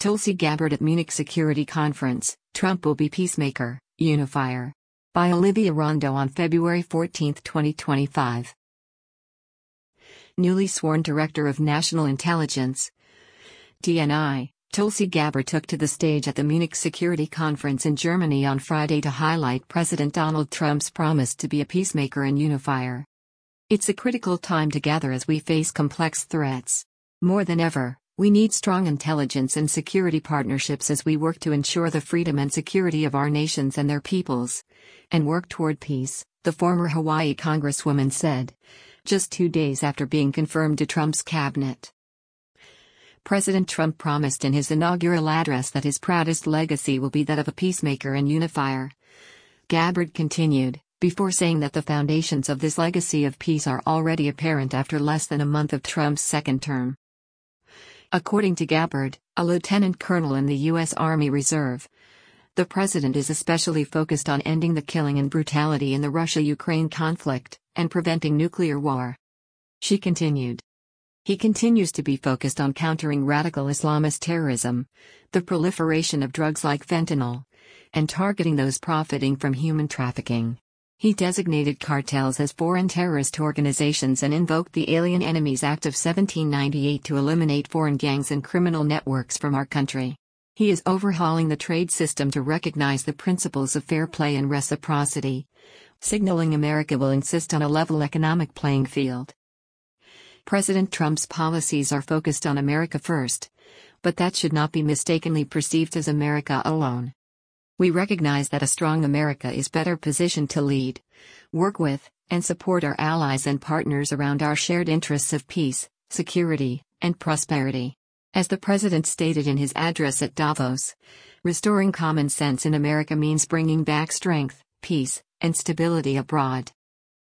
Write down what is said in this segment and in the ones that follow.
Tulsi Gabbard at Munich Security Conference, Trump will be peacemaker, unifier. By Olivia Rondo on February 14, 2025. Newly sworn Director of National Intelligence, DNI, Tulsi Gabbard took to the stage at the Munich Security Conference in Germany on Friday to highlight President Donald Trump's promise to be a peacemaker and unifier. It's a critical time together as we face complex threats. More than ever, we need strong intelligence and security partnerships as we work to ensure the freedom and security of our nations and their peoples, and work toward peace, the former Hawaii Congresswoman said, just 2 days after being confirmed to Trump's cabinet. President Trump promised in his inaugural address that his proudest legacy will be that of a peacemaker and unifier. Gabbard continued, before saying that the foundations of this legacy of peace are already apparent after less than a month of Trump's second term. According to Gabbard, a lieutenant colonel in the U.S. Army Reserve, the president is especially focused on ending the killing and brutality in the Russia-Ukraine conflict, and preventing nuclear war. She continued. He continues to be focused on countering radical Islamist terrorism, the proliferation of drugs like fentanyl, and targeting those profiting from human trafficking. He designated cartels as foreign terrorist organizations and invoked the Alien Enemies Act of 1798 to eliminate foreign gangs and criminal networks from our country. He is overhauling the trade system to recognize the principles of fair play and reciprocity, signaling America will insist on a level economic playing field. President Trump's policies are focused on America first, but that should not be mistakenly perceived as America alone. We recognize that a strong America is better positioned to lead, work with, and support our allies and partners around our shared interests of peace, security, and prosperity. As the president stated in his address at Davos, restoring common sense in America means bringing back strength, peace, and stability abroad.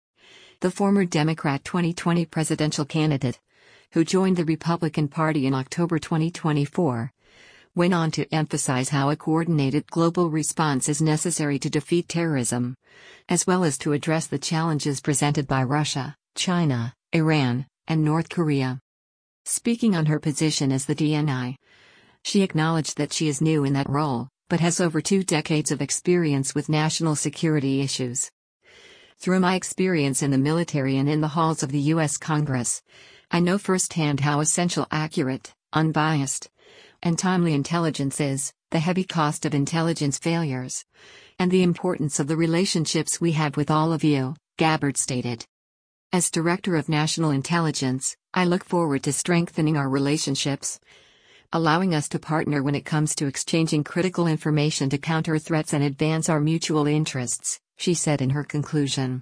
The former Democrat 2020 presidential candidate, who joined the Republican Party in October 2024, went on to emphasize how a coordinated global response is necessary to defeat terrorism, as well as to address the challenges presented by Russia, China, Iran, and North Korea. Speaking on her position as the DNI, she acknowledged that she is new in that role, but has over 2 decades of experience with national security issues. Through my experience in the military and in the halls of the U.S. Congress, I know firsthand how essential accurate, unbiased, and timely intelligence is, the heavy cost of intelligence failures, and the importance of the relationships we have with all of you, Gabbard stated. As Director of National Intelligence, I look forward to strengthening our relationships, allowing us to partner when it comes to exchanging critical information to counter threats and advance our mutual interests, she said in her conclusion.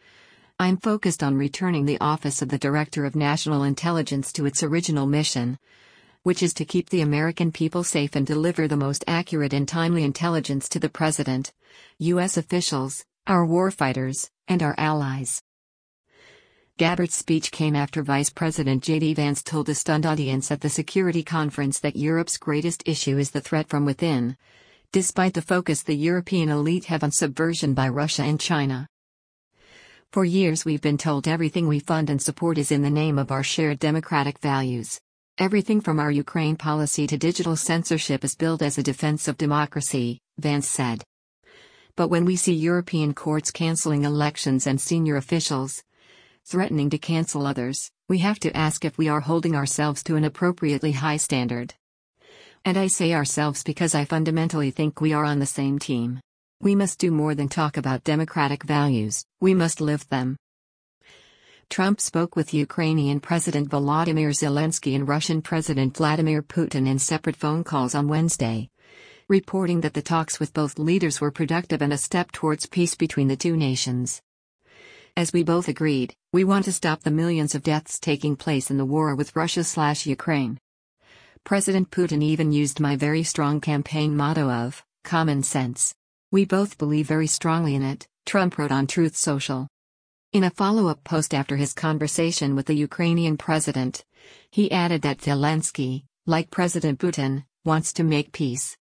I'm focused on returning the office of the Director of National Intelligence to its original mission, which is to keep the American people safe and deliver the most accurate and timely intelligence to the President, U.S. officials, our warfighters, and our allies. Gabbard's speech came after Vice President J.D. Vance told a stunned audience at the security conference that Europe's greatest issue is the threat from within, despite the focus the European elite have on subversion by Russia and China. For years we've been told everything we fund and support is in the name of our shared democratic values. Everything from our Ukraine policy to digital censorship is billed as a defense of democracy, Vance said. But when we see European courts canceling elections and senior officials threatening to cancel others, we have to ask if we are holding ourselves to an appropriately high standard. And I say ourselves because I fundamentally think we are on the same team. We must do more than talk about democratic values, we must live them. Trump spoke with Ukrainian President Volodymyr Zelensky and Russian President Vladimir Putin in separate phone calls on Wednesday, reporting that the talks with both leaders were productive and a step towards peace between the two nations. As we both agreed, we want to stop the millions of deaths taking place in the war with Russia/Ukraine. President Putin even used my very strong campaign motto of common sense. We both believe very strongly in it, Trump wrote on Truth Social. In a follow-up post after his conversation with the Ukrainian president, he added that Zelensky, like President Putin, wants to make peace.